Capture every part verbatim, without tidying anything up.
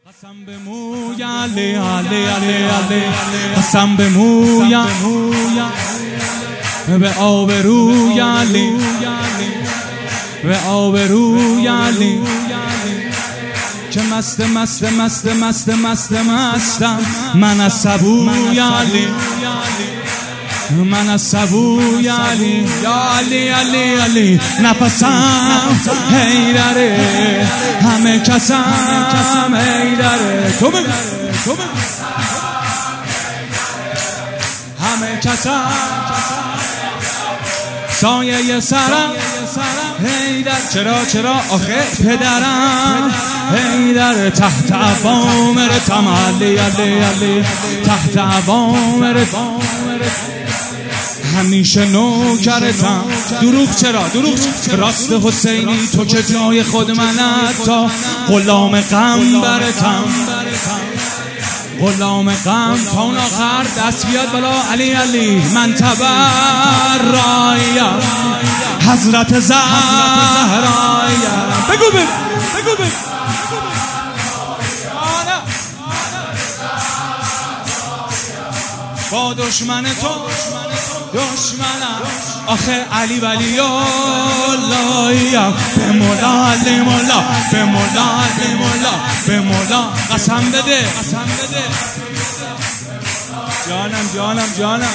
قسم به موی علی علی علی علی قسم به موی به آبروی علی به آبروی علی که مست مست مست مست مست مستم من از سبوی علی من از سبوی علی یا علی علی علی نفسم حیدره همه کسم حیدره تو بگو تو بگو همه کسم سایه سرم حیدر چرا چرا آخه پدرم حیدر تحت اوامرتم علی علی علی تحت اوامرتم همیشه نوکرتم دروغ چرا دروغ چرا راست حسینی تو که جای خود منت تا غلام غم برتم غلام غم تا اون آخر دست بیاد بالا علی علی من تبرایم حضرت زهرایم بگو بگو بگو بگو با دشمن تو دشمنم آخه علی ولی اللهیم به مولا علی مولا به مولا علی مولا به مولا قسم بده قسم بده جانم جانم جانم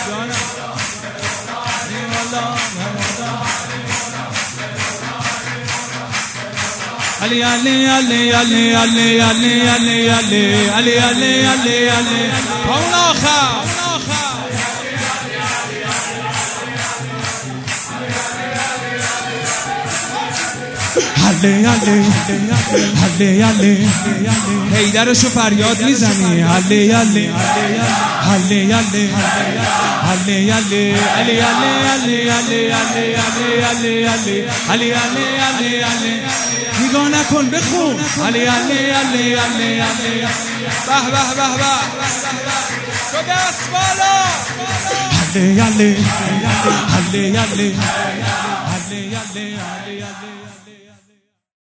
علی علی علی علی علی علی علی علی علی علی علی علی اون آخر علی علی علی علی حیدرشو فریاد میزنی علی علی علی علی علی علی علی علی علی علی علی علی علی علی علی علی علی نگاه نکن بخون علی علی علی علی علی به به به به تو دست بالا علی علی علی علی علی علی علی